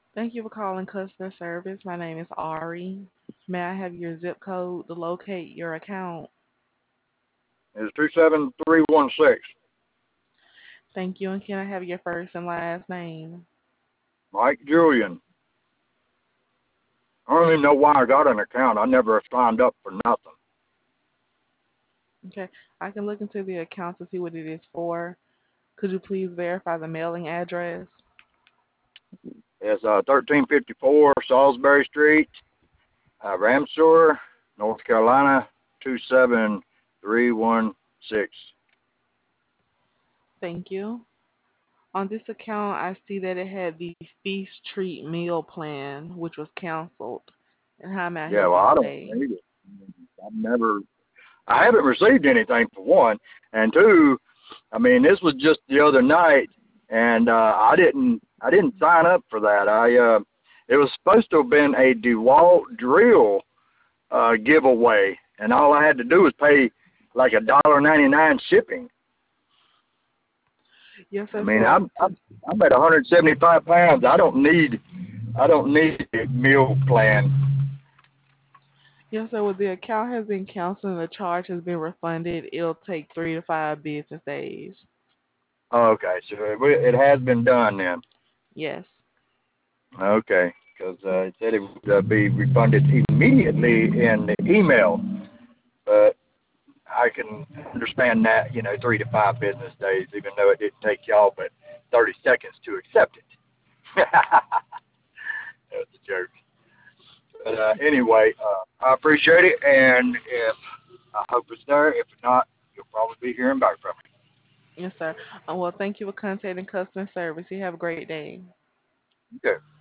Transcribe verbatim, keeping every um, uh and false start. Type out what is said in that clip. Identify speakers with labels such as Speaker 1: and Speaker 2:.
Speaker 1: Thank you for calling customer service. My name is Ari. May I have your zip code to locate your account?
Speaker 2: It's two seven three one six.
Speaker 1: Thank you. And can I have your first and last name?
Speaker 2: Mike Julian. I don't even know why I got an account. I never signed up for nothing.
Speaker 1: Okay. I can look into the account to see what it is for. Could you please verify the mailing address?
Speaker 2: It's uh, thirteen fifty-four Salisbury Street, uh, Ramseur, North Carolina, two seven three one six.
Speaker 1: Thank you. On this account, I see that it had the Feast Treat Meal Plan, which was canceled. And how may I
Speaker 2: Yeah,
Speaker 1: help
Speaker 2: well,
Speaker 1: you
Speaker 2: I don't
Speaker 1: today?
Speaker 2: need it. I've never, I haven't received anything for one, and two, I mean, this was just the other night, and uh, I didn't, I didn't sign up for that. I, uh, it was supposed to have been a DeWalt drill uh, giveaway, and all I had to do was pay like a dollar ninety nine shipping.
Speaker 1: Yes,
Speaker 2: I
Speaker 1: sir.
Speaker 2: mean,
Speaker 1: So,
Speaker 2: I'm I'm, I'm at one hundred seventy-five pounds. I don't need I don't need a meal plan.
Speaker 1: yes, sir. Well, the account has been canceled and the charge has been refunded. It'll take three to five business days.
Speaker 2: Okay, so it, it has been done then.
Speaker 1: Yes.
Speaker 2: Okay, because uh, it said it would uh, be refunded immediately in the email, but I can understand that, you know, three to five business days, even though it didn't take y'all but thirty seconds to accept it. That's a joke. But uh, anyway, uh, I appreciate it, and if I hope it's there. If not, you'll probably be hearing back from
Speaker 1: Yes, sir. Uh, well, thank you for contacting customer service. You have a great day.
Speaker 2: me. Okay.